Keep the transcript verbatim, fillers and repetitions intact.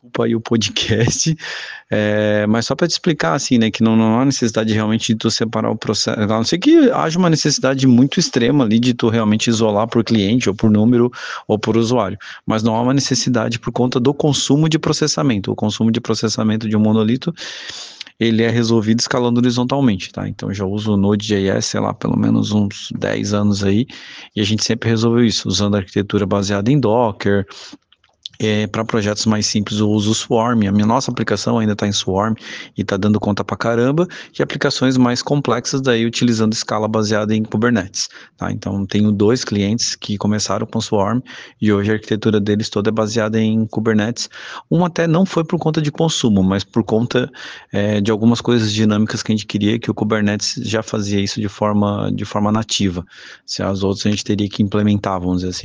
desculpa aí o podcast, eh, mas só para te explicar, assim, né, que não não há necessidade realmente de tu separar o processo, a não ser que haja uma necessidade muito extrema ali de tu realmente isolar por cliente ou por número ou por usuário, mas não há uma necessidade por conta do consumo de processamento. O consumo de processamento de um monolito, ele é resolvido escalando horizontalmente, tá? Então eu já uso o Node.js, sei lá, pelo menos uns dez anos aí, e a gente sempre resolveu isso, usando arquitetura baseada em Docker. Eh, para projetos mais simples eu uso o Swarm, a minha nossa aplicação ainda está em Swarm e está dando conta pra caramba, e aplicações mais complexas daí utilizando escala baseada em Kubernetes, tá? Então tenho dois clientes que começaram com Swarm e hoje a arquitetura deles toda é baseada em Kubernetes. Um até não foi por conta de consumo, mas por conta eh, de algumas coisas dinâmicas que a gente queria, que o Kubernetes já fazia isso de forma, de forma nativa. Se as outras a gente teria que implementar, vamos dizer assim.